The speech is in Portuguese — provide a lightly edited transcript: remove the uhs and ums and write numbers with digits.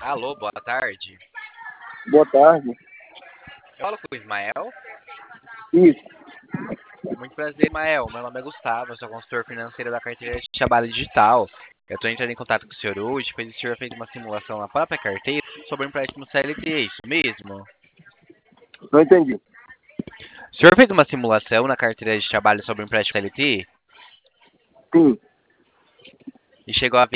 Alô, boa tarde. Boa tarde. Eu falo com o Ismael. Isso. Muito prazer, Ismael. Meu nome é Gustavo, eu sou consultor financeiro da carteira de trabalho digital. Eu estou entrando em contato com o senhor hoje, pois o senhor fez uma simulação na própria carteira sobre um empréstimo CLT, é isso mesmo? Não entendi. O senhor fez uma simulação na carteira de trabalho sobre um empréstimo CLT Sim. e chegou a